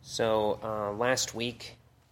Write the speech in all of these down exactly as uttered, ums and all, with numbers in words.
So uh, last week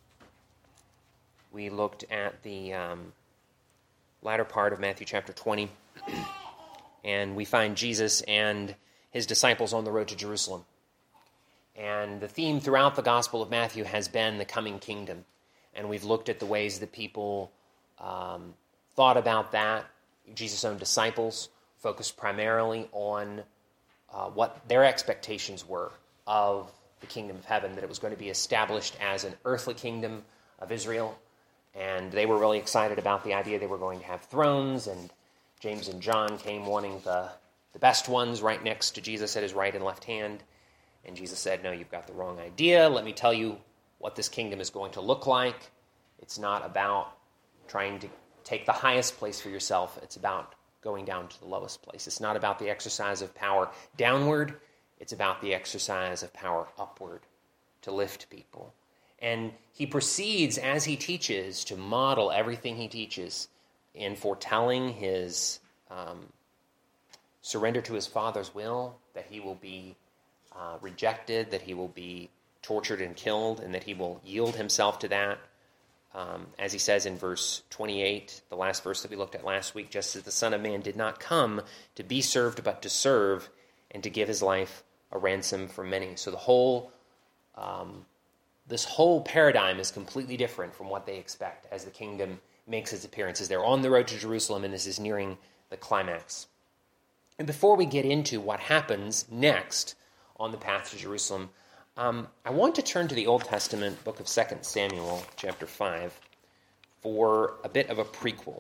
we looked at the um, latter part of Matthew chapter twenty, and we find Jesus and his disciples on the road to Jerusalem. And the theme throughout the Gospel of Matthew has been the coming kingdom. And we've looked at the ways that people um, thought about that. Jesus' own disciples focused primarily on uh, what their expectations were of the kingdom of heaven, that it was going to be established as an earthly kingdom of Israel. And they were really excited about the idea they were going to have thrones, and James and John came wanting the, the best ones right next to Jesus at his right and left hand. And Jesus said, no, you've got the wrong idea. Let me tell you what this kingdom is going to look like. It's not about trying to take the highest place for yourself. It's about going down to the lowest place. It's not about the exercise of power downward. It's about the exercise of power upward to lift people. And he proceeds, as he teaches, to model everything he teaches in foretelling his um, surrender to his Father's will, that he will be uh, rejected, that he will be tortured and killed, and that he will yield himself to that. Um, as he says in verse twenty-eight, the last verse that we looked at last week, just as the Son of Man did not come to be served, but to serve, and to give his life a ransom for many. So the whole, um, this whole paradigm is completely different from what they expect as the kingdom makes its appearances. They're on the road to Jerusalem, and this is nearing the climax. And before we get into what happens next on the path to Jerusalem, um, I want to turn to the Old Testament book of Second Samuel, chapter five, for a bit of a prequel.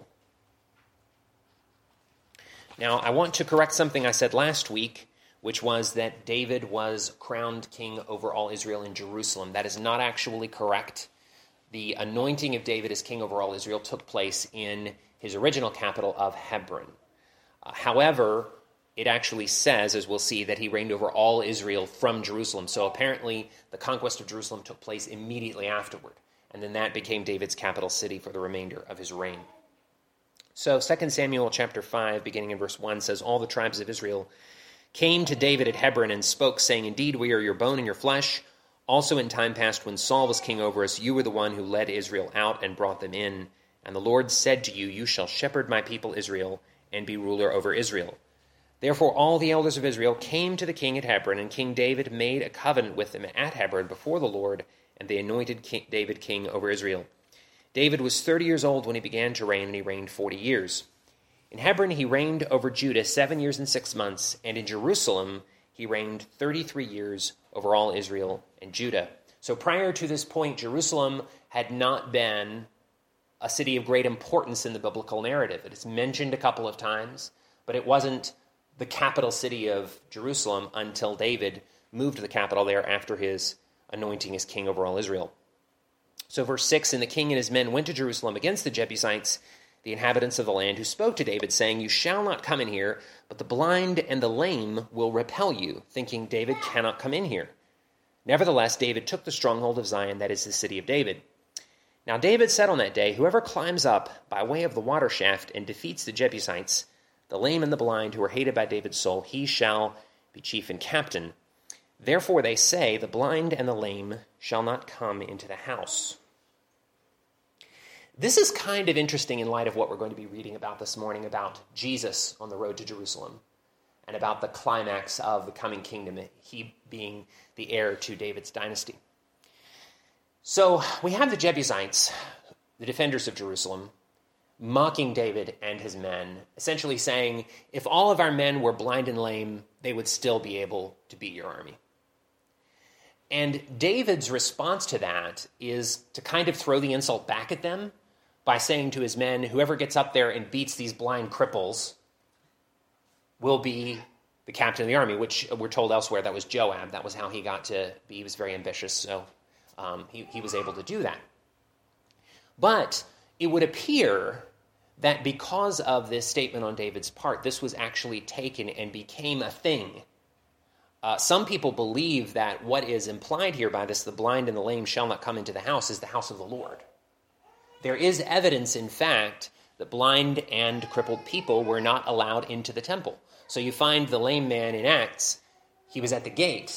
Now, I want to correct something I said last week, which was that David was crowned king over all Israel in Jerusalem. That is not actually correct. The anointing of David as king over all Israel took place in his original capital of Hebron. Uh, however, it actually says, as we'll see, that he reigned over all Israel from Jerusalem. So apparently the conquest of Jerusalem took place immediately afterward, and then that became David's capital city for the remainder of his reign. So Second Samuel chapter five, beginning in verse one, says, all the tribes of Israel came to David at Hebron and spoke, saying, indeed, we are your bone and your flesh. Also in time past, when Saul was king over us, you were the one who led Israel out and brought them in. And the Lord said to you, you shall shepherd my people Israel and be ruler over Israel. Therefore all the elders of Israel came to the king at Hebron, and King David made a covenant with them at Hebron before the Lord, and they anointed king David king over Israel. David was thirty years old when he began to reign, and he reigned forty years. In Hebron he reigned over Judah seven years and six months, and in Jerusalem he reigned thirty-three years over all Israel and Judah. So prior to this point, Jerusalem had not been a city of great importance in the biblical narrative. It is mentioned a couple of times, but it wasn't the capital city of Jerusalem until David moved to the capital there after his anointing as king over all Israel. So verse six, and the king and his men went to Jerusalem against the Jebusites, the inhabitants of the land, who spoke to David, saying, you shall not come in here, but the blind and the lame will repel you, thinking David cannot come in here. Nevertheless, David took the stronghold of Zion, that is the city of David. Now David said on that day, whoever climbs up by way of the water shaft and defeats the Jebusites, the lame and the blind, who are hated by David's soul, he shall be chief and captain. Therefore they say, the blind and the lame shall not come into the house. This is kind of interesting in light of what we're going to be reading about this morning, about Jesus on the road to Jerusalem, and about the climax of the coming kingdom, he being the heir to David's dynasty. So we have the Jebusites, the defenders of Jerusalem, mocking David and his men, essentially saying, if all of our men were blind and lame, they would still be able to beat your army. And David's response to that is to kind of throw the insult back at them by saying to his men, whoever gets up there and beats these blind cripples will be the captain of the army, which we're told elsewhere that was Joab. That was how he got to be. He was very ambitious, so um, he, he was able to do that. But it would appear that because of this statement on David's part, this was actually taken and became a thing. Uh, some people believe that what is implied here by this, the blind and the lame shall not come into the house, is the house of the Lord. There is evidence, in fact, that blind and crippled people were not allowed into the temple. So you find the lame man in Acts, he was at the gate. There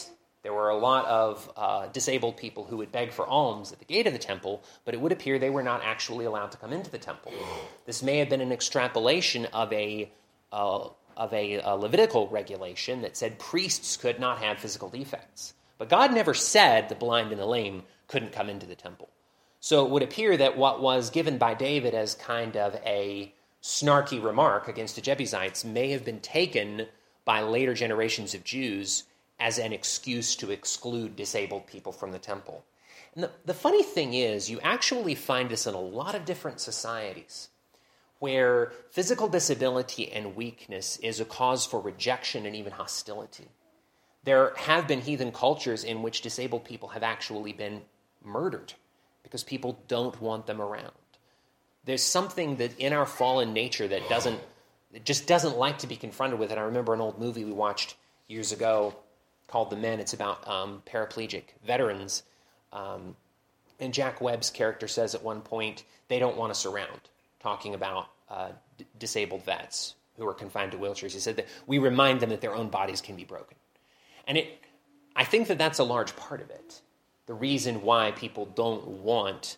There were a lot of uh, disabled people who would beg for alms at the gate of the temple, but it would appear they were not actually allowed to come into the temple. This may have been an extrapolation of a uh, of a, a Levitical regulation that said priests could not have physical defects. But God never said the blind and the lame couldn't come into the temple. So it would appear that what was given by David as kind of a snarky remark against the Jebusites may have been taken by later generations of Jews as an excuse to exclude disabled people from the temple. And the, the funny thing is, you actually find this in a lot of different societies, where physical disability and weakness is a cause for rejection and even hostility. There have been heathen cultures in which disabled people have actually been murdered because people don't want them around. There's something that in our fallen nature that doesn't, that just doesn't like to be confronted with it. I remember an old movie we watched years ago called The Men. It's about um, paraplegic veterans. Um, and Jack Webb's character says at one point, they don't want us around, talking about uh, d- disabled vets who are confined to wheelchairs. He said that we remind them that their own bodies can be broken. And it, I think that that's a large part of it. The reason why people don't want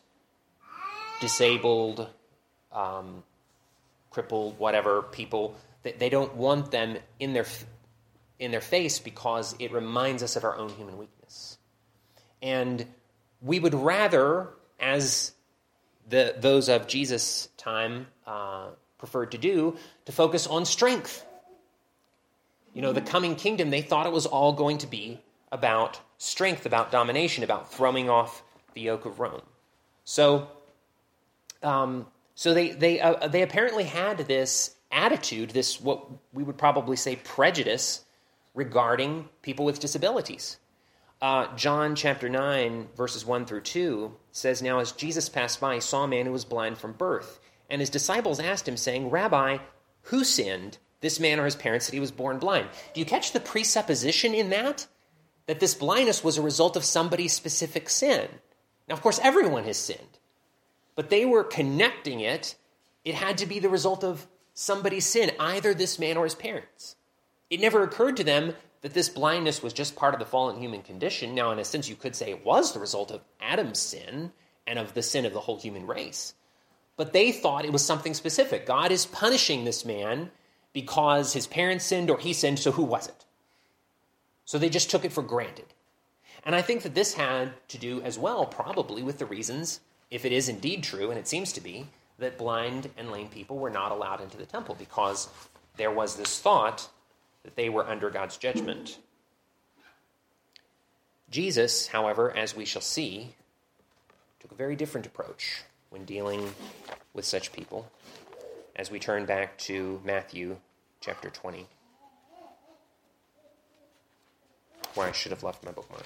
disabled, um, crippled, whatever people, they, they don't want them in their in their face because it reminds us of our own human weakness. And we would rather, as the those of Jesus' time uh, preferred to do, to focus on strength. You know, the coming kingdom, they thought it was all going to be about strength, about domination, about throwing off the yoke of Rome. So, um, so they they uh, they apparently had this attitude, this what we would probably say prejudice regarding people with disabilities. Uh, John chapter nine, verses one through two says, "Now as Jesus passed by, he saw a man who was blind from birth. And his disciples asked him, saying, 'Rabbi, who sinned, this man or his parents, that he was born blind?'" Do you catch the presupposition in that? That this blindness was a result of somebody's specific sin. Now, of course, everyone has sinned. But they were connecting it. It had to be the result of somebody's sin, either this man or his parents. It never occurred to them that this blindness was just part of the fallen human condition. Now, in a sense, you could say it was the result of Adam's sin and of the sin of the whole human race. But they thought it was something specific. God is punishing this man because his parents sinned or he sinned, so who was it? So they just took it for granted. And I think that this had to do as well probably with the reasons, if it is indeed true, and it seems to be, that blind and lame people were not allowed into the temple because there was this thought that they were under God's judgment. Jesus, however, as we shall see, took a very different approach when dealing with such people, as we turn back to Matthew chapter twenty, where I should have left my bookmark.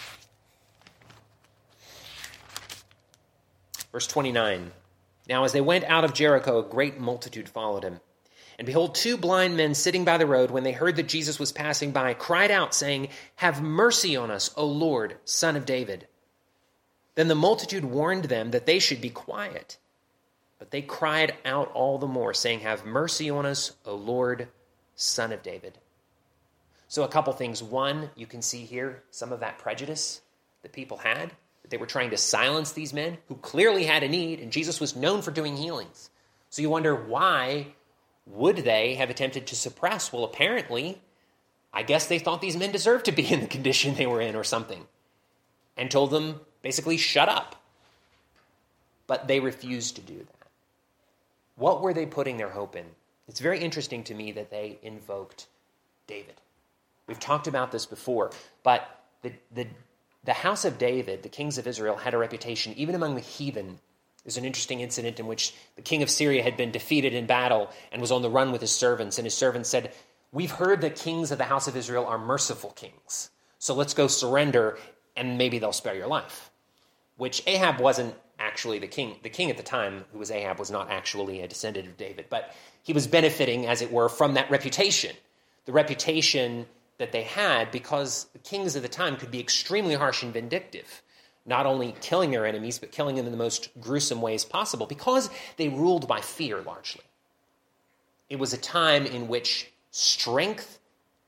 Verse twenty-nine, "Now as they went out of Jericho, a great multitude followed him. And behold, two blind men sitting by the road, when they heard that Jesus was passing by, cried out, saying, 'Have mercy on us, O Lord, Son of David.' Then the multitude warned them that they should be quiet. But they cried out all the more, saying, 'Have mercy on us, O Lord, Son of David.'" So a couple things. One, you can see here some of that prejudice that people had, that they were trying to silence these men who clearly had a need, and Jesus was known for doing healings. So you wonder, why would they have attempted to suppress? Well, apparently, I guess they thought these men deserved to be in the condition they were in or something, and told them, basically, shut up. But they refused to do that. What were they putting their hope in? It's very interesting to me that they invoked David. We've talked about this before, but the, the, the house of David, the kings of Israel, had a reputation, even among the heathen. There's an interesting incident in which the king of Syria had been defeated in battle and was on the run with his servants, and his servants said, "We've heard that kings of the house of Israel are merciful kings, so let's go surrender, and maybe they'll spare your life." Which Ahab wasn't actually the king. The king at the time, who was Ahab, was not actually a descendant of David, but he was benefiting, as it were, from that reputation. The reputation that they had, because the kings of the time could be extremely harsh and vindictive, not only killing their enemies, but killing them in the most gruesome ways possible, because they ruled by fear largely. It was a time in which strength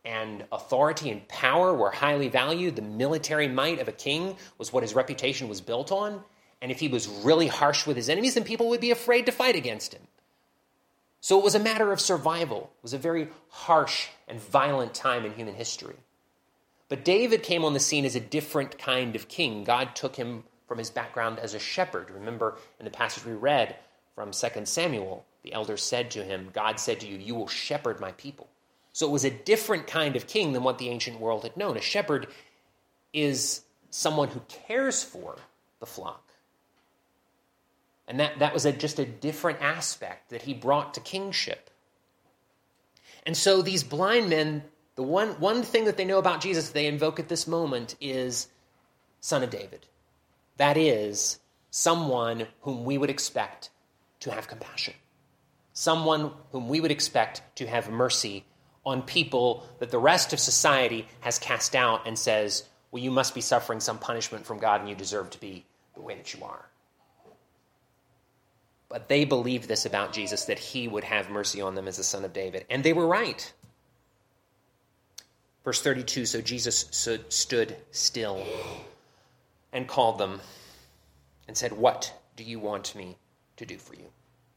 and authority and power were highly valued. The military might of a king was what his reputation was built on. And if he was really harsh with his enemies, then people would be afraid to fight against him. So it was a matter of survival. It was a very harsh and violent time in human history. But David came on the scene as a different kind of king. God took him from his background as a shepherd. Remember in the passage we read from Second Samuel, the elders said to him, God said to you, you will shepherd my people. So it was a different kind of king than what the ancient world had known. A shepherd is someone who cares for the flock. And that, that was a, just a different aspect that he brought to kingship. And so these blind men, the one, one thing that they know about Jesus they invoke at this moment is Son of David. That is, someone whom we would expect to have compassion. Someone whom we would expect to have mercy on people that the rest of society has cast out and says, well, you must be suffering some punishment from God and you deserve to be the way that you are. But they believed this about Jesus, that he would have mercy on them as the Son of David. And they were right. Verse thirty-two, so Jesus stood still and called them and said, what do you want me to do for you?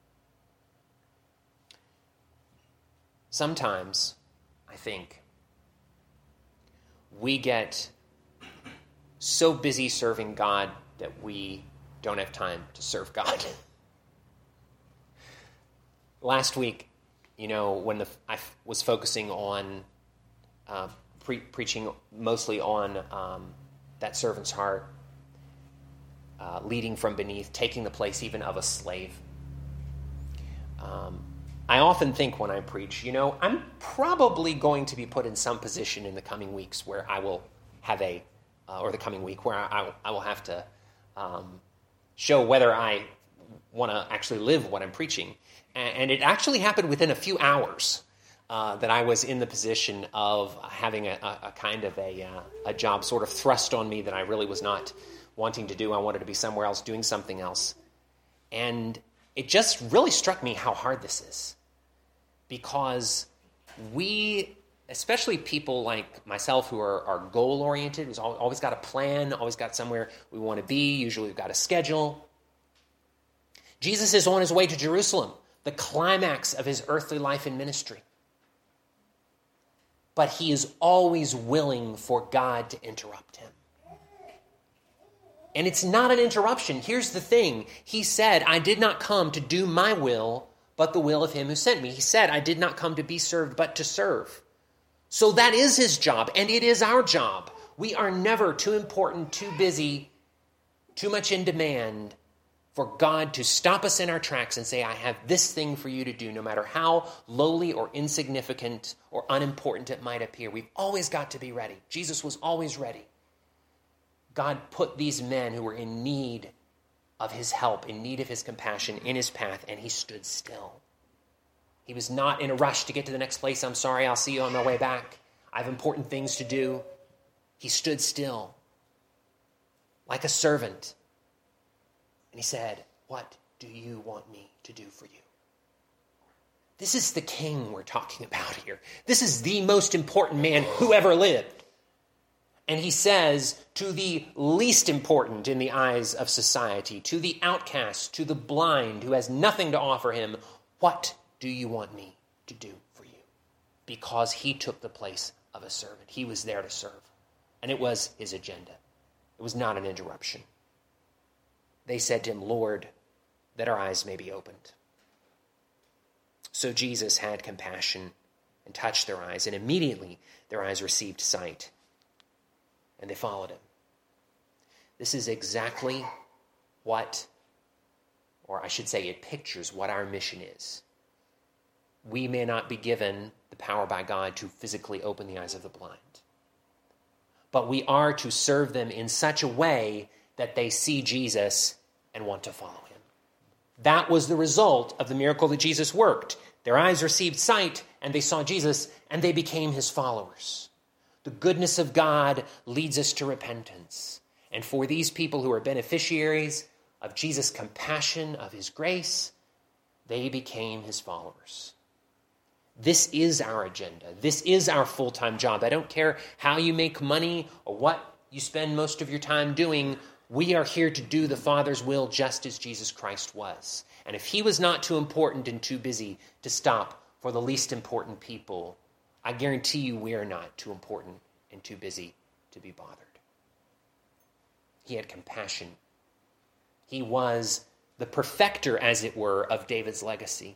Sometimes, I think, we get so busy serving God that we don't have time to serve God. Last week, you know, when the, I was focusing on uh, pre- preaching mostly on um, that servant's heart, uh, leading from beneath, taking the place even of a slave. Um, I often think when I preach, you know, I'm probably going to be put in some position in the coming weeks where I will have a, uh, or the coming week, where I, I will have to um, show whether I want to actually live what I'm preaching. And it actually happened within a few hours uh, that I was in the position of having a, a, a kind of a, uh, a job sort of thrust on me that I really was not wanting to do. I wanted to be somewhere else doing something else. And it just really struck me how hard this is. Because we, especially people like myself who are, are goal-oriented, who's always got a plan, always got somewhere we want to be, usually we've got a schedule. Jesus is on his way to Jerusalem, the climax of his earthly life and ministry. But he is always willing for God to interrupt him. And it's not an interruption. Here's the thing. He said, I did not come to do my will, but the will of him who sent me. He said, I did not come to be served, but to serve. So that is his job, and it is our job. We are never too important, too busy, too much in demand for God to stop us in our tracks and say, I have this thing for you to do, no matter how lowly or insignificant or unimportant it might appear. We've always got to be ready. Jesus was always ready. God put these men who were in need of his help, in need of his compassion, in his path, and he stood still. He was not in a rush to get to the next place. I'm sorry, I'll see you on my way back. I have important things to do. He stood still, like a servant. And he said, what do you want me to do for you? This is the king we're talking about here. This is the most important man who ever lived. And he says to the least important in the eyes of society, to the outcast, to the blind who has nothing to offer him, what do you want me to do for you? Because he took the place of a servant. He was there to serve. And it was his agenda. It was not an interruption. They said to him, Lord, that our eyes may be opened. So Jesus had compassion and touched their eyes, and immediately their eyes received sight. And they followed him. This is exactly what, or I should say it pictures what our mission is. We may not be given the power by God to physically open the eyes of the blind, but we are to serve them in such a way that they see Jesus and want to follow him. That was the result of the miracle that Jesus worked. Their eyes received sight, and they saw Jesus, and they became his followers. The goodness of God leads us to repentance. And for these people who are beneficiaries of Jesus' compassion, of his grace, they became his followers. This is our agenda. This is our full-time job. I don't care how you make money or what you spend most of your time doing. We are here to do the Father's will just as Jesus Christ was. And if he was not too important and too busy to stop for the least important people, I guarantee you we are not too important and too busy to be bothered. He had compassion. He was the perfecter, as it were, of David's legacy.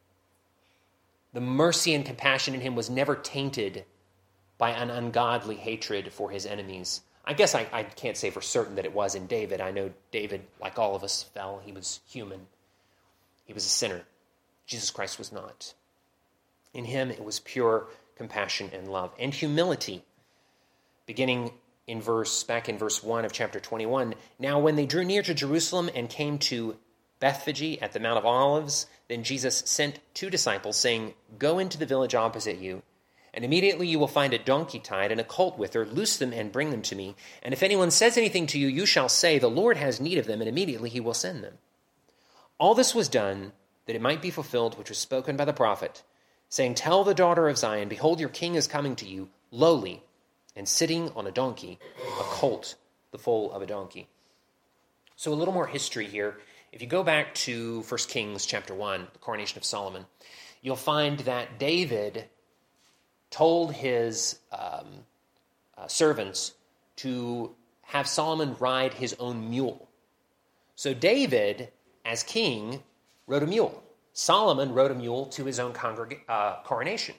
The mercy and compassion in him was never tainted by an ungodly hatred for his enemies. I guess I, I can't say for certain that it was in David. I know David, like all of us, fell. He was human. He was a sinner. Jesus Christ was not. In him, it was pure compassion and love and humility. Beginning in verse, back in verse one of chapter twenty-one, now when they drew near to Jerusalem and came to Bethphage at the Mount of Olives, then Jesus sent two disciples, saying, go into the village opposite you, and immediately you will find a donkey tied and a colt with her. Loose them and bring them to me. And if anyone says anything to you, you shall say, the Lord has need of them, and immediately he will send them. All this was done that it might be fulfilled which was spoken by the prophet, saying, tell the daughter of Zion, behold, your king is coming to you, lowly, and sitting on a donkey, a colt, the foal of a donkey. So a little more history here. If you go back to First Kings chapter one, the coronation of Solomon, you'll find that David told his um, uh, servants to have Solomon ride his own mule. So David, as king, rode a mule. Solomon rode a mule to his own congreg- uh, coronation.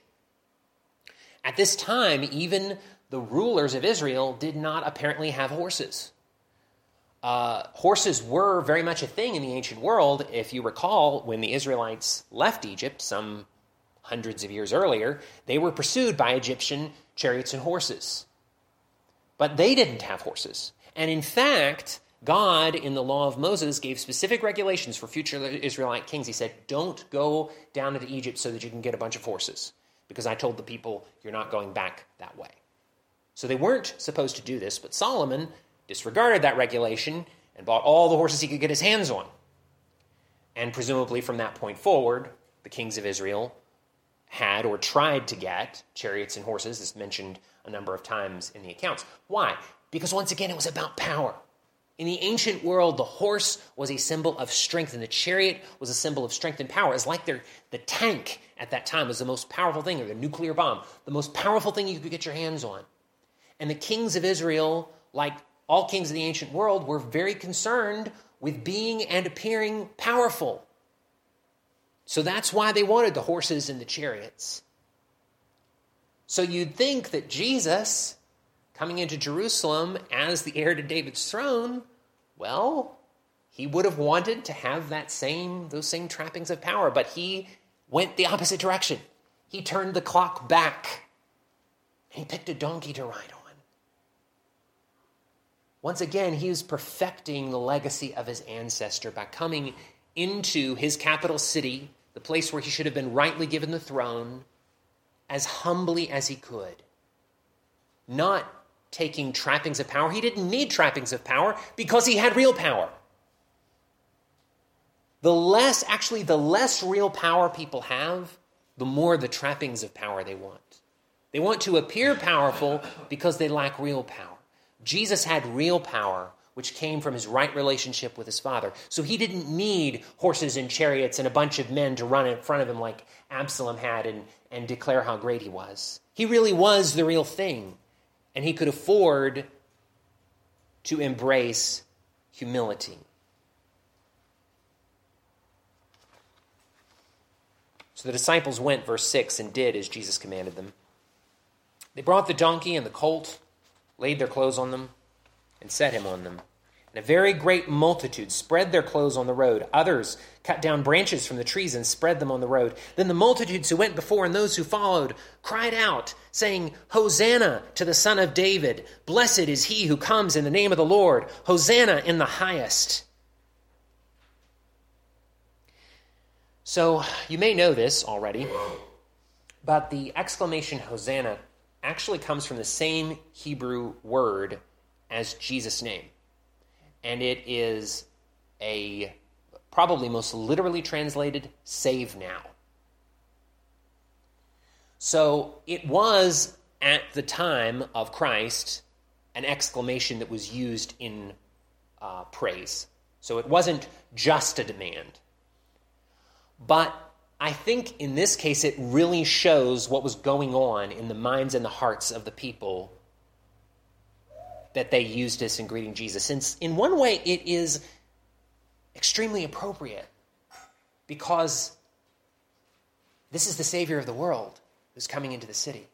At this time, even the rulers of Israel did not apparently have horses. Uh, horses were very much a thing in the ancient world. If you recall, when the Israelites left Egypt some hundreds of years earlier, they were pursued by Egyptian chariots and horses. But they didn't have horses. And in fact, God, in the law of Moses, gave specific regulations for future Israelite kings. He said, don't go down into Egypt so that you can get a bunch of horses, because I told the people you're not going back that way. So they weren't supposed to do this, but Solomon disregarded that regulation and bought all the horses he could get his hands on. And presumably from that point forward, the kings of Israel had or tried to get chariots and horses, as mentioned a number of times in the accounts. Why? Because once again, it was about power. In the ancient world, the horse was a symbol of strength, and the chariot was a symbol of strength and power. It's like the tank at that time was the most powerful thing, or the nuclear bomb, the most powerful thing you could get your hands on. And the kings of Israel, like all kings of the ancient world, were very concerned with being and appearing powerful. So that's why they wanted the horses and the chariots. So you'd think that Jesus, coming into Jerusalem as the heir to David's throne, well, he would have wanted to have that same, those same trappings of power, but he went the opposite direction. He turned the clock back, and he picked a donkey to ride on. Once again, he was perfecting the legacy of his ancestor by coming into his capital city, the place where he should have been rightly given the throne, as humbly as he could. Not taking trappings of power. He didn't need trappings of power because he had real power. The less, actually, the less real power people have, the more the trappings of power they want. They want to appear powerful because they lack real power. Jesus had real power, which came from his right relationship with his Father. So he didn't need horses and chariots and a bunch of men to run in front of him like Absalom had and, and declare how great he was. He really was the real thing, and he could afford to embrace humility. So the disciples went, verse six, and did as Jesus commanded them. They brought the donkey and the colt, laid their clothes on them, and set him on them. And a very great multitude spread their clothes on the road. Others cut down branches from the trees and spread them on the road. Then the multitudes who went before and those who followed cried out, saying, Hosanna to the Son of David. Blessed is he who comes in the name of the Lord. Hosanna in the highest. So you may know this already, but the exclamation Hosanna actually comes from the same Hebrew word as Jesus' name. And it is a probably most literally translated, save now. So it was, at the time of Christ, an exclamation that was used in uh, praise. So it wasn't just a demand. But I think in this case it really shows what was going on in the minds and the hearts of the people that they used this in greeting Jesus. Since in one way it is extremely appropriate, because this is the Savior of the world who's coming into the city.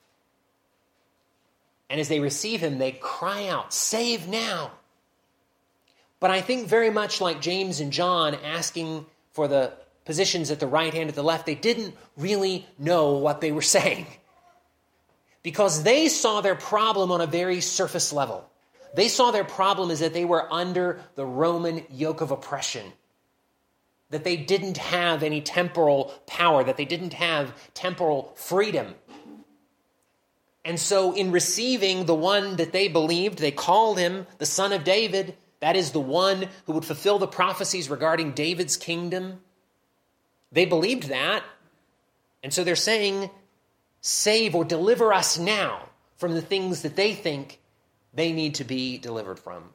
And as they receive him, they cry out, "Save now!" But I think very much like James and John asking for the positions at the right hand, at the left, they didn't really know what they were saying, because they saw their problem on a very surface level. They saw their problem as that they were under the Roman yoke of oppression, that they didn't have any temporal power, that they didn't have temporal freedom. And so in receiving the one that they believed, they called him the Son of David, that is the one who would fulfill the prophecies regarding David's kingdom. They believed that, and so they're saying, "Save or deliver us now from the things that they think they need to be delivered from."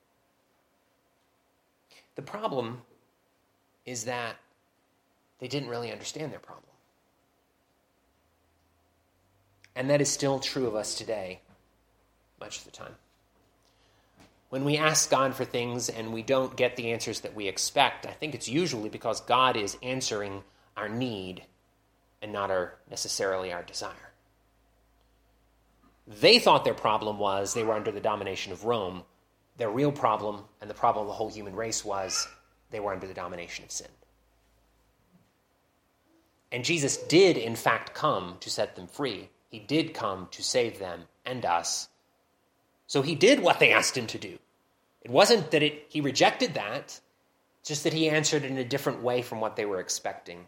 The problem is that they didn't really understand their problem. And that is still true of us today, much of the time. When we ask God for things and we don't get the answers that we expect, I think it's usually because God is answering our need and not our necessarily our desire. They thought their problem was they were under the domination of Rome. Their real problem, and the problem of the whole human race, was they were under the domination of sin. And Jesus did, in fact, come to set them free. He did come to save them and us. So he did what they asked him to do. It wasn't that it, he rejected that, just that he answered in a different way from what they were expecting.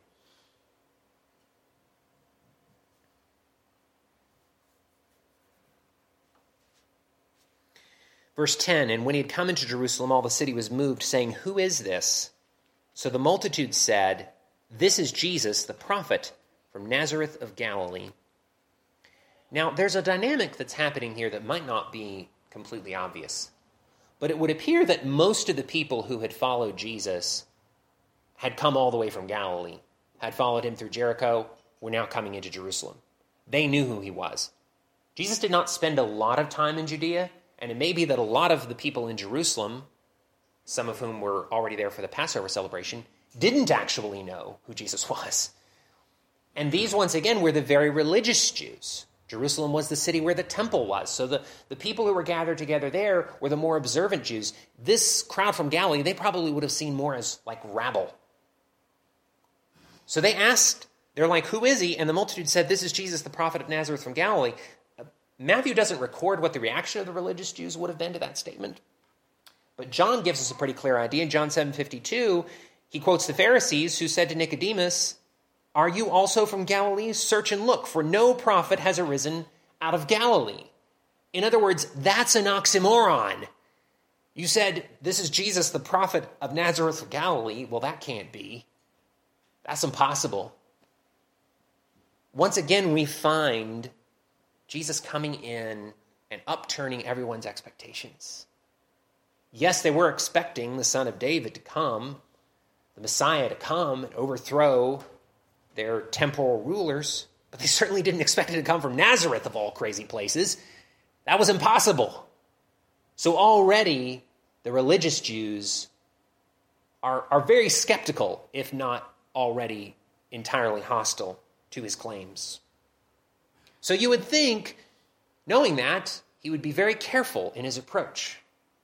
Verse ten, "And when he had come into Jerusalem, all the city was moved, saying, 'Who is this?' So the multitude said, 'This is Jesus, the prophet from Nazareth of Galilee.'" Now, there's a dynamic that's happening here that might not be completely obvious, but it would appear that most of the people who had followed Jesus had come all the way from Galilee, had followed him through Jericho, were now coming into Jerusalem. They knew who he was. Jesus did not spend a lot of time in Judea, and it may be that a lot of the people in Jerusalem, some of whom were already there for the Passover celebration, didn't actually know who Jesus was. And these, once again, were the very religious Jews. Jerusalem was the city where the temple was. So the, the people who were gathered together there were the more observant Jews. This crowd from Galilee, they probably would have seen more as like rabble. So they asked, they're like, "Who is he?" And the multitude said, "This is Jesus, the prophet of Nazareth from Galilee." Uh, Matthew doesn't record what the reaction of the religious Jews would have been to that statement. But John gives us a pretty clear idea. In John seven fifty-two, he quotes the Pharisees who said to Nicodemus, "Are you also from Galilee? Search and look, for no prophet has arisen out of Galilee." In other words, that's an oxymoron. You said, "This is Jesus, the prophet of Nazareth of Galilee." Well, that can't be. That's impossible. Once again, we find Jesus coming in and upturning everyone's expectations. Yes, they were expecting the Son of David to come, the Messiah to come and overthrow their temporal rulers, but they certainly didn't expect it to come from Nazareth, of all crazy places. That was impossible. So already the religious Jews are, are very skeptical, if not already entirely hostile to his claims. So you would think, knowing that, he would be very careful in his approach.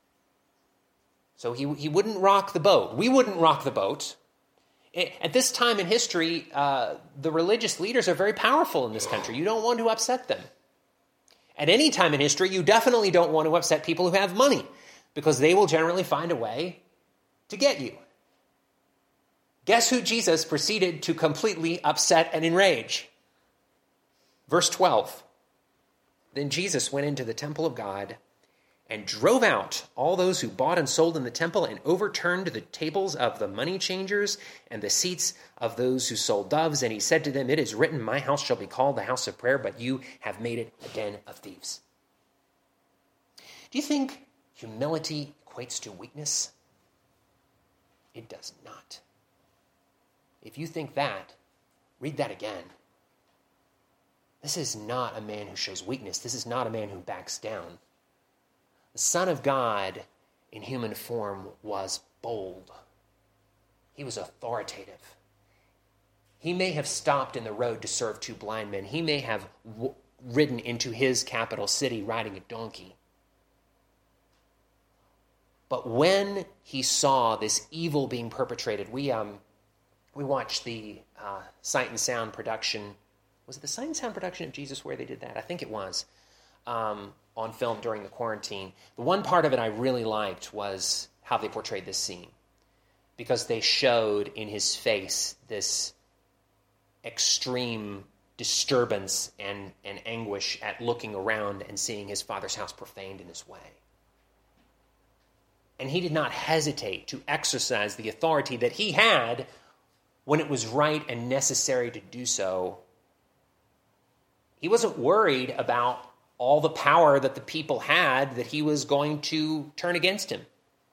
So he, he wouldn't rock the boat. We wouldn't rock the boat. At this time in history, uh, the religious leaders are very powerful in this country. You don't want to upset them. At any time in history, you definitely don't want to upset people who have money, because they will generally find a way to get you. Guess who Jesus proceeded to completely upset and enrage? Verse twelve. "Then Jesus went into the temple of God, and drove out all those who bought and sold in the temple and overturned the tables of the money changers and the seats of those who sold doves. And he said to them, it is written, my house shall be called the house of prayer, but you have made it a den of thieves. Do you think humility equates to weakness? It does not. If you think that, read that again. This is not a man who shows weakness. This is not a man who backs down. The Son of God in human form was bold. He was authoritative. He may have stopped in the road to serve two blind men. He may have w- ridden into his capital city riding a donkey. But when he saw this evil being perpetrated, we um we watched the uh, Sight and Sound production. Was it the Sight and Sound production of Jesus where they did that? I think it was. Um, on film during the quarantine. The one part of it I really liked was how they portrayed this scene, because they showed in his face this extreme disturbance and, and anguish at looking around and seeing his Father's house profaned in this way. And he did not hesitate to exercise the authority that he had when it was right and necessary to do so. He wasn't worried about all the power that the people had that he was going to turn against him.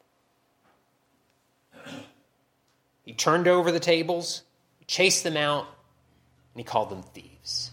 He turned over the tables, chased them out, and he called them thieves.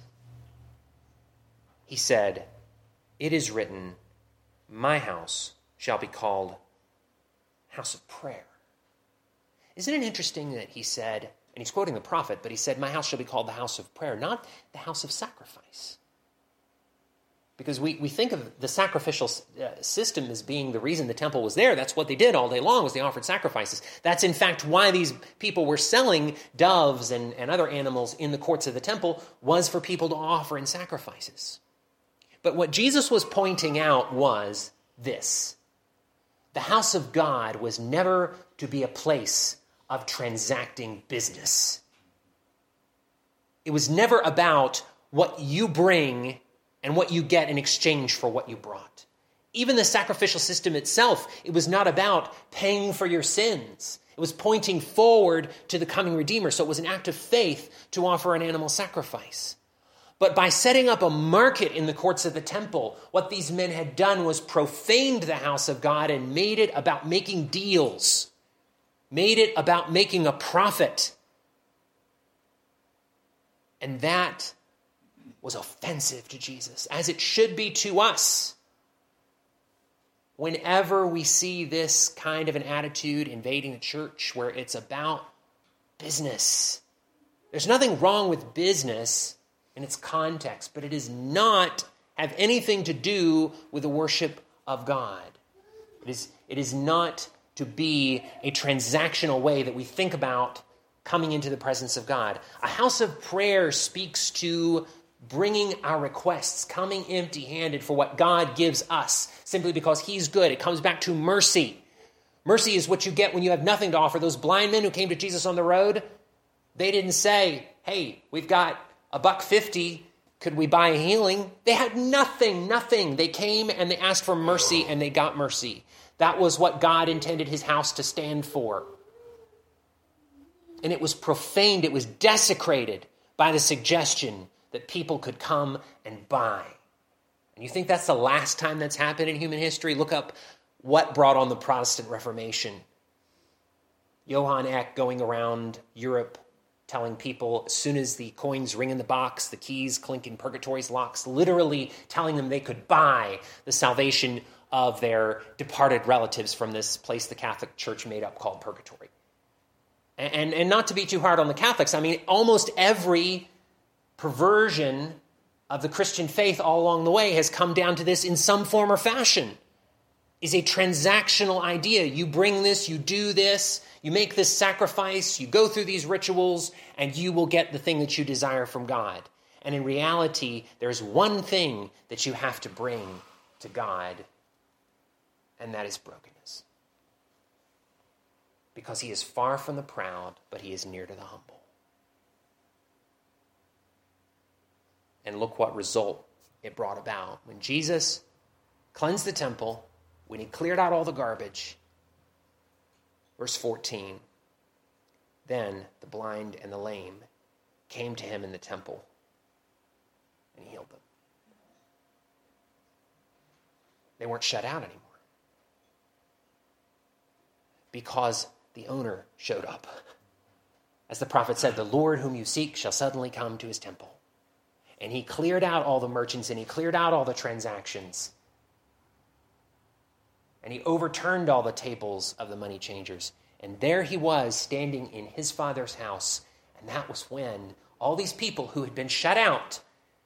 He said, it is written, my house shall be called house of prayer. Isn't it interesting that he said, and he's quoting the prophet, but he said, my house shall be called the house of prayer, not the house of sacrifice. Because we, we think of the sacrificial uh, system as being the reason the temple was there. That's what they did all day long, was they offered sacrifices. That's in fact why these people were selling doves and, and other animals in the courts of the temple, was for people to offer in sacrifices. But what Jesus was pointing out was this. The house of God was never to be a place of transacting business. It was never about what you bring and what you get in exchange for what you brought. Even the sacrificial system itself, it was not about paying for your sins. It was pointing forward to the coming Redeemer. So it was an act of faith to offer an animal sacrifice. But by setting up a market in the courts of the temple, what these men had done was profaned the house of God and made it about making deals, made it about making a profit. And that was offensive to Jesus, as it should be to us. Whenever we see this kind of an attitude invading the church where it's about business, there's nothing wrong with business in its context, but it does not have anything to do with the worship of God. It is, it is not to be a transactional way that we think about coming into the presence of God. A house of prayer speaks to bringing our requests, coming empty-handed for what God gives us, simply because he's good. It comes back to mercy. Mercy is what you get when you have nothing to offer. Those blind men who came to Jesus on the road, they didn't say, hey, we've got a buck fifty, could we buy a healing? They had nothing, nothing. They came and they asked for mercy and they got mercy. That was what God intended his house to stand for. And it was profaned, it was desecrated by the suggestion that people could come and buy. And you think that's the last time that's happened in human history? Look up what brought on the Protestant Reformation. Johann Eck going around Europe telling people as soon as the coins ring in the box, the keys clink in purgatory's locks, literally telling them they could buy the salvation of their departed relatives from this place the Catholic Church made up called purgatory. And, and, and not to be too hard on the Catholics, I mean, almost every perversion of the Christian faith all along the way has come down to this in some form or fashion. Is a transactional idea. You bring this, you do this, you make this sacrifice, you go through these rituals, and you will get the thing that you desire from God. And in reality, there's one thing that you have to bring to God, and that is brokenness. Because he is far from the proud, but he is near to the humble. And look what result it brought about. When Jesus cleansed the temple, when he cleared out all the garbage, verse fourteen, then the blind and the lame came to him in the temple, and he healed them. They weren't shut out anymore because the owner showed up. As the prophet said, the Lord whom you seek shall suddenly come to his temple. And he cleared out all the merchants and he cleared out all the transactions. And he overturned all the tables of the money changers. And there he was standing in his father's house. And that was when all these people who had been shut out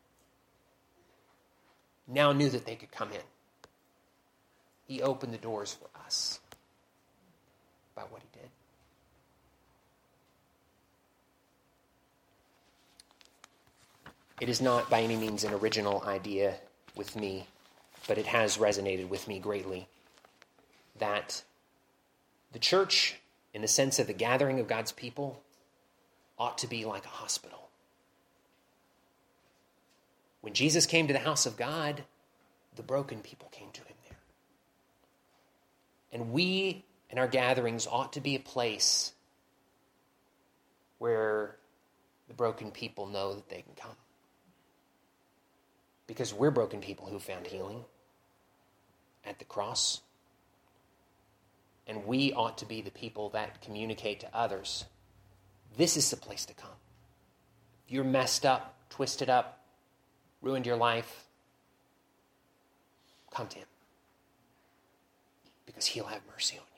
now knew that they could come in. He opened the doors for us by what he did. It is not by any means an original idea with me, but it has resonated with me greatly that the church, in the sense of the gathering of God's people, ought to be like a hospital. When Jesus came to the house of God, the broken people came to him there. And we, in our gatherings, ought to be a place where the broken people know that they can come. Because we're broken people who found healing at the cross. And we ought to be the people that communicate to others, this is the place to come. If you're messed up, twisted up, ruined your life, come to him. Because he'll have mercy on you.